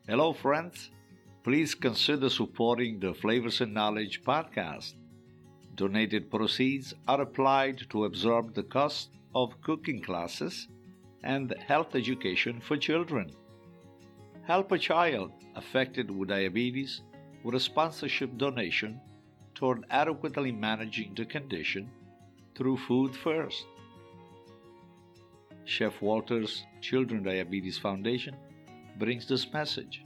Hello, friends. Please consider supporting the Flavors and Knowledge podcast. Donated proceeds are applied to absorb the cost of cooking classes and health education for children. Help a child affected with diabetes with a sponsorship donation toward adequately managing the condition through Food First. Chef Walter's Children Diabetes Foundation brings this message.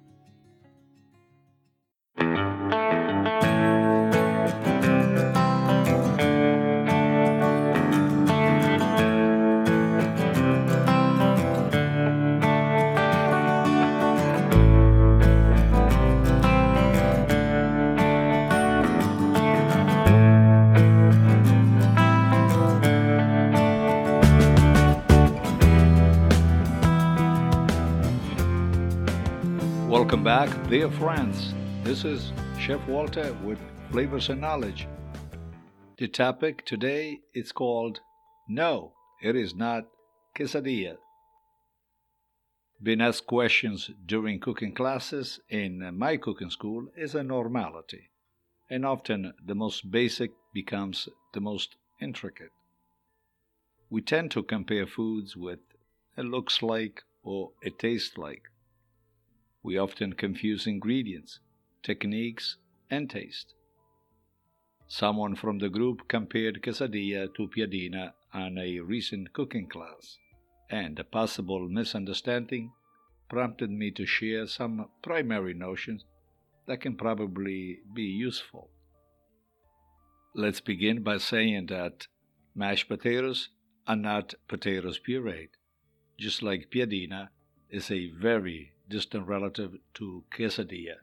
Welcome back, dear friends. This is Chef Walter with Flavors and Knowledge. The topic today is called No, it is not quesadilla. Being asked questions during cooking classes in my cooking school is a normality, and often the most basic becomes the most intricate. We tend to compare foods with it looks like or it tastes like. We often confuse ingredients, techniques, and taste. Someone from the group compared quesadilla to piadina on a recent cooking class, and a possible misunderstanding prompted me to share some primary notions that can probably be useful. Let's begin by saying that mashed potatoes are not potatoes pureed, just like piadina is a very distant relative to quesadilla.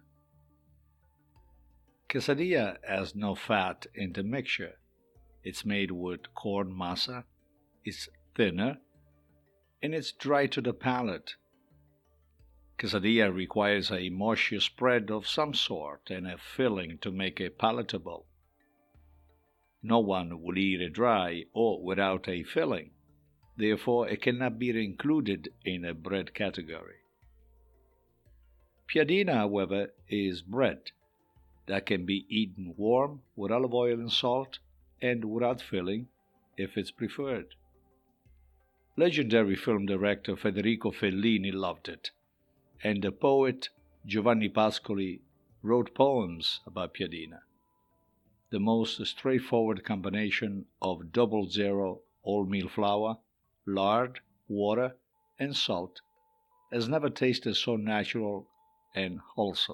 Quesadilla has no fat in the mixture. It's made with corn masa, it's thinner, and it's dry to the palate. Quesadilla requires a moisture spread of some sort and a filling to make it palatable. No one will eat it dry or without a filling. Therefore, it cannot be included in a bread category. Piadina, however, is bread that can be eaten warm with olive oil and salt and without filling if it's preferred. Legendary film director Federico Fellini loved it, and the poet Giovanni Pascoli wrote poems about piadina. The most straightforward combination of double zero wholemeal flour, lard, water, and salt has never tasted so natural and wholesome.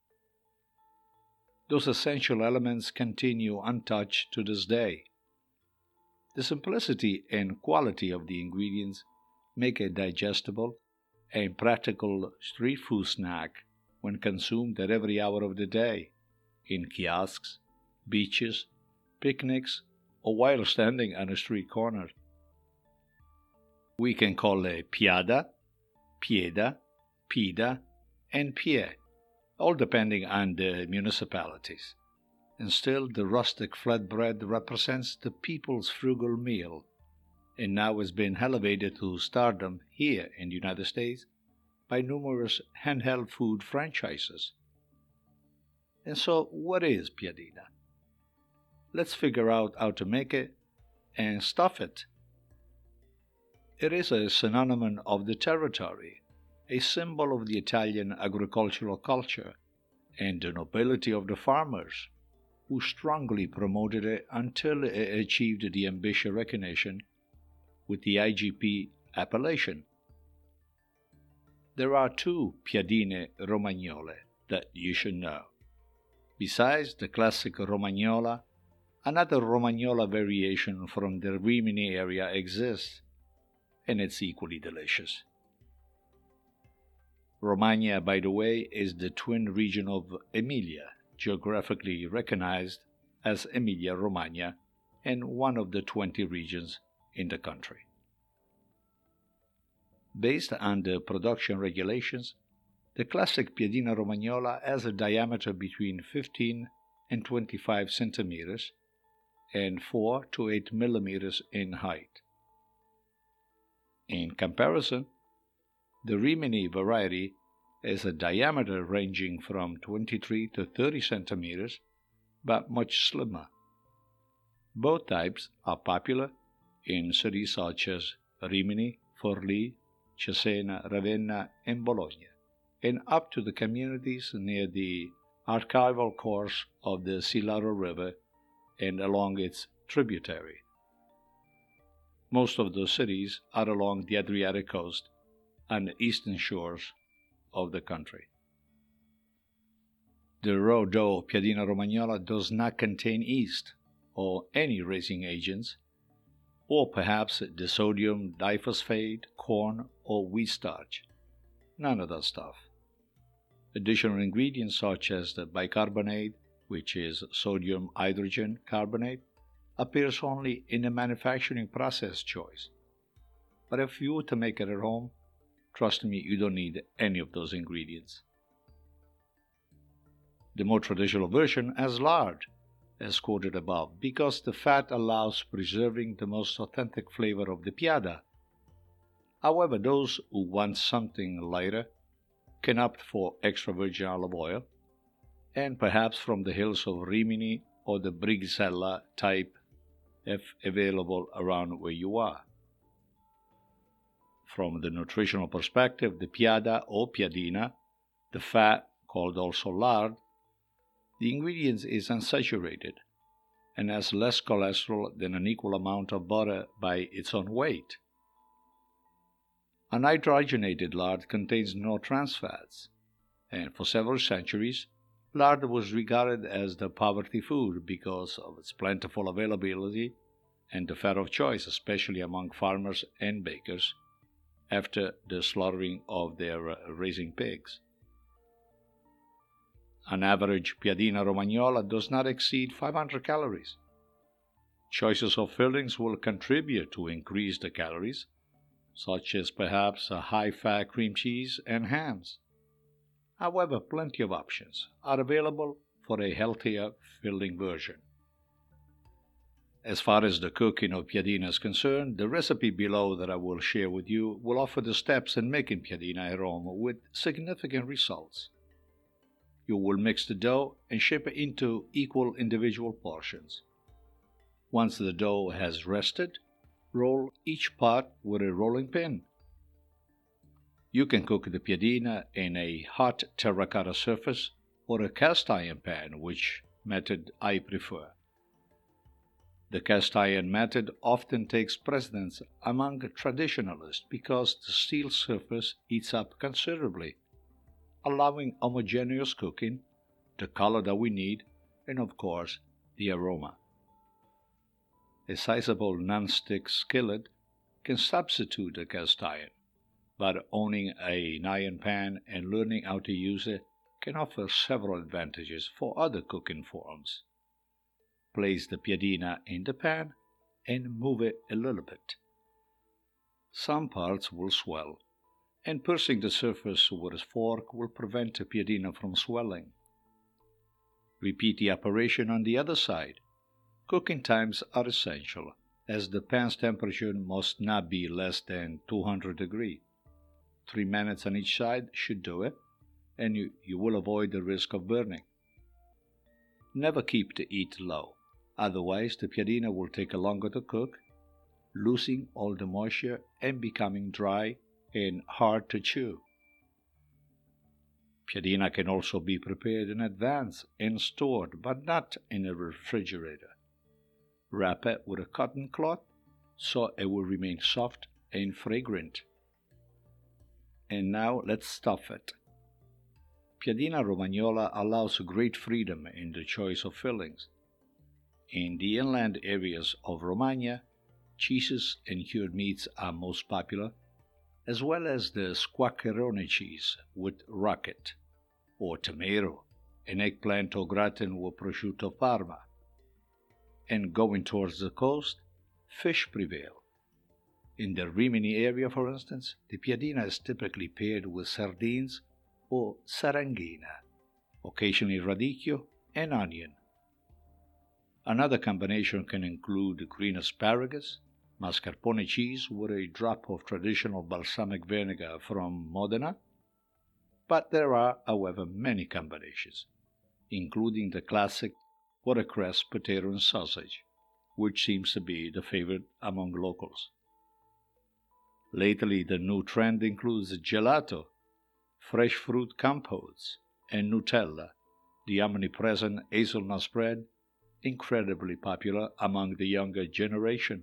Those essential elements continue untouched to this day. The simplicity and quality of the ingredients make a digestible and practical street food snack when consumed at every hour of the day, in kiosks, beaches, picnics, or while standing on a street corner. We can call it piada, pieda, pida, and pie, all depending on the municipalities. And still, the rustic flatbread represents the people's frugal meal, and now has been elevated to stardom here in the United States by numerous handheld food franchises. And so, what is piadina? Let's figure out how to make it and stuff it. It is a synonym of the territory, a symbol of the Italian agricultural culture, and the nobility of the farmers, who strongly promoted it until it achieved the ambitious recognition with the IGP appellation. There are two piadine romagnole that you should know. Besides the classic romagnola, another romagnola variation from the Rimini area exists, and it's equally delicious. Romagna, by the way, is the twin region of Emilia, geographically recognized as Emilia-Romagna, and one of the 20 regions in the country. Based on the production regulations, the classic piadina romagnola has a diameter between 15 and 25 centimeters and 4 to 8 millimeters in height. In comparison, the Rimini variety has a diameter ranging from 23 to 30 centimeters, but much slimmer. Both types are popular in cities such as Rimini, Forlì, Cesena, Ravenna, and Bologna, and up to the communities near the archival course of the Silaro River and along its tributary. Most of those cities are along the Adriatic coast and the eastern shores of the country. The raw dough Piadina Romagnola does not contain yeast or any raising agents, or perhaps the sodium diphosphate, corn, or wheat starch. None of that stuff. Additional ingredients such as the bicarbonate, which is sodium hydrogen carbonate, appears only in the manufacturing process choice. But if you were to make it at home, trust me, you don't need any of those ingredients. The more traditional version has lard, as quoted above, because the fat allows preserving the most authentic flavor of the piada. However, those who want something lighter can opt for extra virgin olive oil, and perhaps from the hills of Rimini or the Brigsella type if available around where you are. From the nutritional perspective, the piada or piadina, the fat, called also lard, the ingredient is unsaturated and has less cholesterol than an equal amount of butter by its own weight. Unhydrogenated lard contains no trans fats, and for several centuries, lard was regarded as the poverty food because of its plentiful availability and the fat of choice, especially among farmers and bakers, after the slaughtering of their raising pigs. An average Piadina Romagnola does not exceed 500 calories. Choices of fillings will contribute to increase the calories, such as perhaps a high-fat cream cheese and hams. However, plenty of options are available for a healthier filling version. As far as the cooking of piadina is concerned, the recipe below that I will share with you will offer the steps in making piadina at home with significant results. You will mix the dough and shape it into equal individual portions. Once the dough has rested, roll each part with a rolling pin. You can cook the piadina in a hot terracotta surface or a cast iron pan, which method I prefer. The cast iron method often takes precedence among traditionalists because the steel surface heats up considerably, allowing homogeneous cooking, the color that we need, and of course, the aroma. A sizable non-stick skillet can substitute a cast iron, but owning an iron pan and learning how to use it can offer several advantages for other cooking forms. Place the piadina in the pan and move it a little bit. Some parts will swell, and piercing the surface with a fork will prevent the piadina from swelling. Repeat the operation on the other side. Cooking times are essential, as the pan's temperature must not be less than 200 degrees. 3 minutes on each side should do it, and you will avoid the risk of burning. Never keep the heat low, otherwise the piadina will take longer to cook, losing all the moisture and becoming dry and hard to chew. Piadina can also be prepared in advance and stored, but not in a refrigerator. Wrap it with a cotton cloth so it will remain soft and fragrant. And now let's stuff it. Piadina Romagnola allows great freedom in the choice of fillings. In the inland areas of Romagna, cheeses and cured meats are most popular, as well as the squaccherone cheese with rocket, or tomato, an eggplant au gratin with prosciutto Parma. And going towards the coast, fish prevail. In the Rimini area, for instance, the piadina is typically paired with sardines or saranghina, occasionally radicchio and onion. Another combination can include green asparagus, mascarpone cheese with a drop of traditional balsamic vinegar from Modena, But there are, however, many combinations, including the classic watercress potato and sausage, which seems to be the favorite among locals. Lately, the new trend includes gelato, fresh fruit compotes, and Nutella, the omnipresent hazelnut spread, incredibly popular among the younger generation.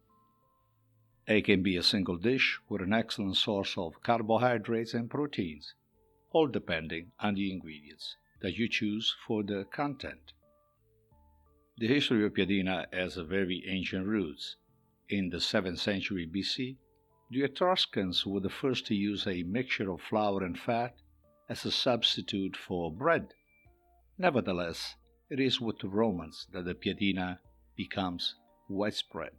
It can be a single dish with an excellent source of carbohydrates and proteins, all depending on the ingredients that you choose for the content. The history of piadina has very ancient roots. In the 7th century BC, the Etruscans were the first to use a mixture of flour and fat as a substitute for bread. Nevertheless, it is with the Romans that the piadina becomes widespread.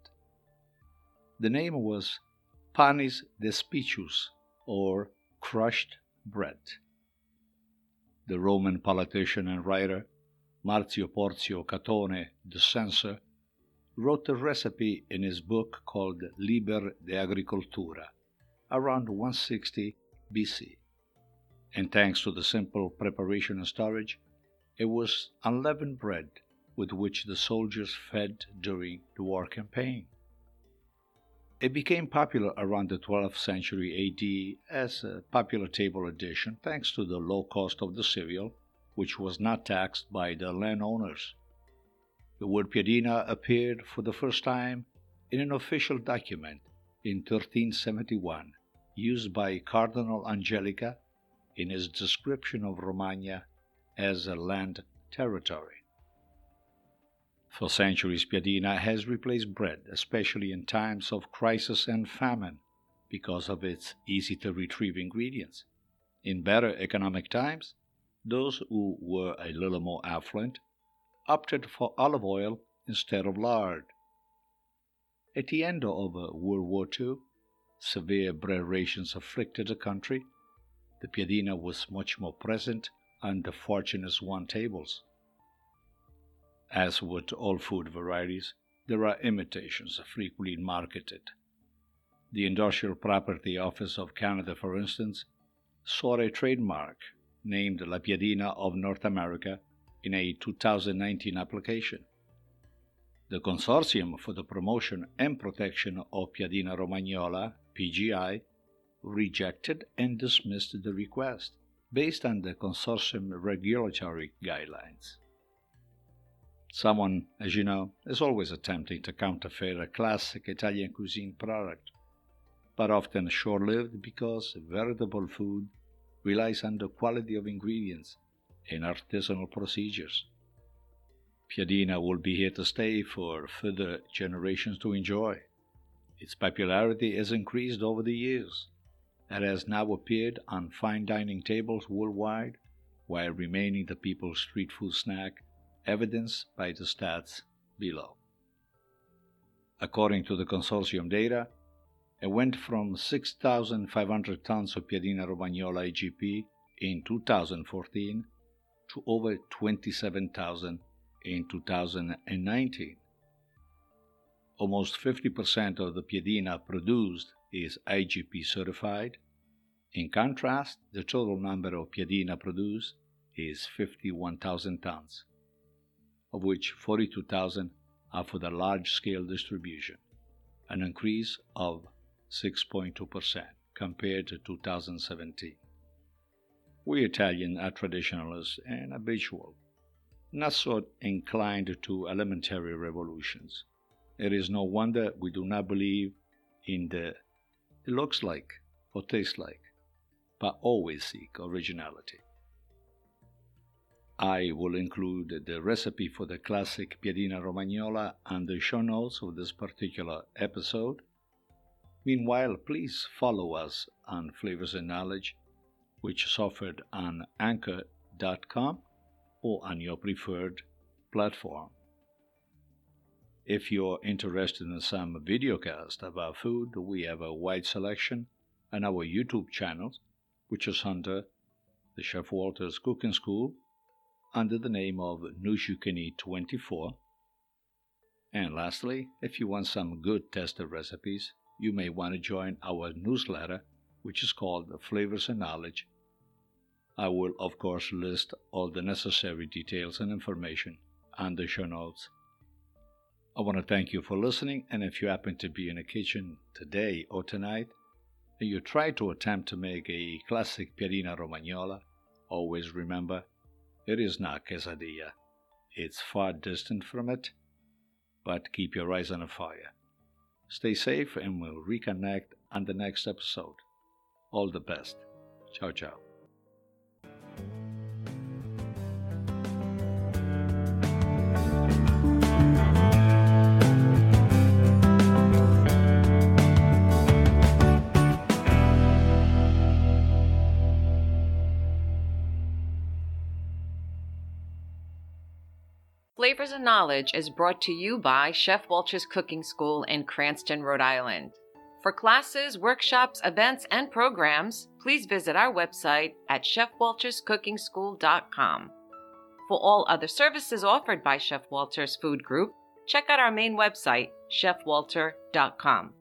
The name was panis despicius, or crushed bread. The Roman politician and writer Marcio Porzio Catone, the censor, wrote the recipe in his book called Liber de Agricultura, around 160 BC. And thanks to the simple preparation and storage, it was unleavened bread with which the soldiers fed during the war campaign. It became popular around the 12th century AD as a popular table addition thanks to the low cost of the cereal, which was not taxed by the landowners. The word piadina appeared for the first time in an official document in 1371, used by Cardinal Angelica in his description of Romagna as a land territory. For centuries, piadina has replaced bread, especially in times of crisis and famine, because of its easy-to-retrieve ingredients. In better economic times, those who were a little more affluent opted for olive oil instead of lard. At the end of World War II, severe bread rations afflicted the country. The piadina was much more present on the Fortunate One tables. As with all food varieties, there are imitations frequently marketed. The Industrial Property Office of Canada, for instance, sought a trademark named La Piadina of North America in a 2019 application. The Consortium for the Promotion and Protection of Piadina Romagnola, PGI, rejected and dismissed the request based on the consortium regulatory guidelines. Someone, as you know, is always attempting to counterfeit a classic Italian cuisine product, but often short-lived because veritable food relies on the quality of ingredients and artisanal procedures. Piadina will be here to stay for further generations to enjoy. Its popularity has increased over the years. It has now appeared on fine dining tables worldwide while remaining the people's street food snack, evidenced by the stats below. According to the consortium data, it went from 6,500 tons of Piadina Romagnola IGP in 2014 to over 27,000 in 2019. Almost 50% of the Piadina produced is IGP certified. In contrast, the total number of Piadina produced is 51,000 tons, of which 42,000 are for the large-scale distribution, an increase of 6.2% compared to 2017. We Italians are traditionalists and habitual, not so inclined to elementary revolutions. It is no wonder we do not believe in the it looks like or tastes like, but always seek originality. I will include the recipe for the classic Piadina Romagnola on the show notes of this particular episode. Meanwhile, please follow us on Flavors and Knowledge, which is offered on Anchor.com or on your preferred platform. If you're interested in some videocast about food, we have a wide selection on our YouTube channel, which is under the Chef Walter's Cooking School, under the name of News You Can Eat 24. And lastly, if you want some good tested recipes, you may want to join our newsletter, which is called Flavors and Knowledge, I will, of course, list all the necessary details and information on the show notes. I want to thank you for listening, and if you happen to be in a kitchen today or tonight, and you try to attempt to make a classic Piadina Romagnola, always remember, it is not quesadilla. It's far distant from it, but keep your eyes on the fire. Stay safe, and we'll reconnect on the next episode. All the best. Ciao, ciao. Flavors and Knowledge is brought to you by Chef Walter's Cooking School in Cranston, Rhode Island. For classes, workshops, events, and programs, please visit our website at chefwalterscookingschool.com. For all other services offered by Chef Walter's Food Group, check out our main website, chefwalter.com.